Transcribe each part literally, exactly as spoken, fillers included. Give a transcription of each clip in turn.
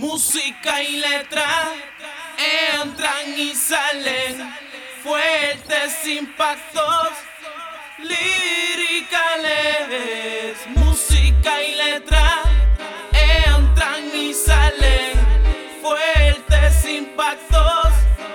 Música y letra entran y salen, fuertes impactos liricales. Música y letra entran y salen, fuertes impactos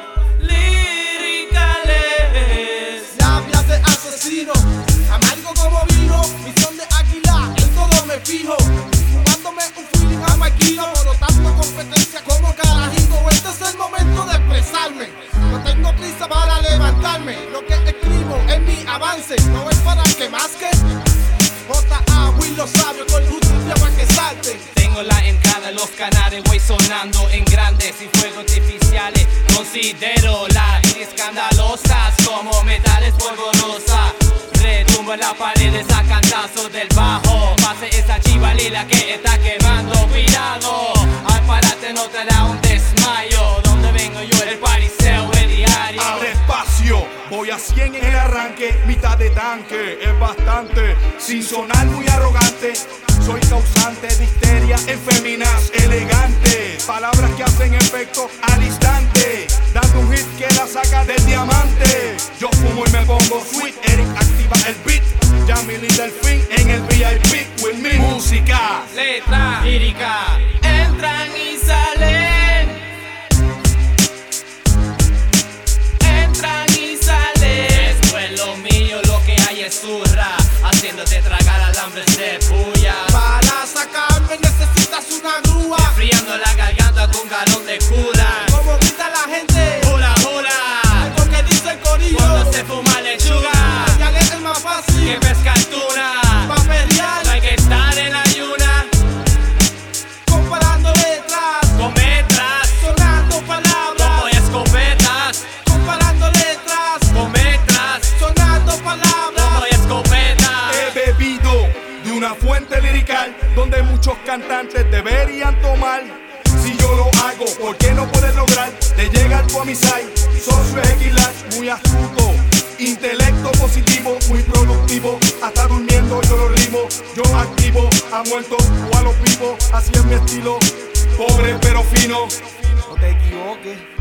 liricales. Labias de asesino, amargo como vino, misión de águila, en todo me fijo. Fumándome un feeling a maquino, por tanto competencia como carajico. Este es el momento de expresarme, no tengo prisa para levantarme. Lo que escribo es mi avance, no es para que masque. J A Will lo sabe, con justicia para que salte. Tengo la entrada en los canales, voy sonando en grandes y fuegos artificiales. Considero la escandalosas como metales polvorosa. Retumbo en las paredes a cantazos del bajo. Pase esa chiva lila que está quemando. Cuidado, al pararte no te da un desmayo. Donde vengo yo, el pariseo es diario. Abre espacio, voy a cien en el arranque. Mitad de tanque, es bastante. Sin sonar muy arrogante, soy causante de histeria en féminas elegantes. Palabras que hacen efecto al instante, dando un hit que la saca del diamante. Yo fumo y me pongo sweet, Eric activa el beat. Yamil y Delfín en el V I P with me. Música, letra, lírica, entran y salen. Entran y salen. Esto es lo mío, lo que hay es zurra, haciéndote tragar alambres de puya. Para sacarme necesitas una grúa, Enfriando la garganta con galón de cura. como grita la gente, Hula hula, algo que dice el corillo. cuando se fuma lechuga, Ya es el más que fácil, pesca tuna. pa' pelear, No hay que estar en ayuna, comparando letras, con metras, sonando como palabras, escopetas, comparando letras, con metras, sonando como palabras. escopetas. he bebido de una fuente lirical donde muchos cantantes deberían tomar. Si yo lo hago, ¿por qué no puedes lograr de llegar tú a mi side? Socio Equilage, muy astuto, intelecto positivo, muy productivo. Hasta durmiendo yo lo rimo, yo activo a muertos o a los vivos. Así es mi estilo, pobre pero fino. No te equivoques.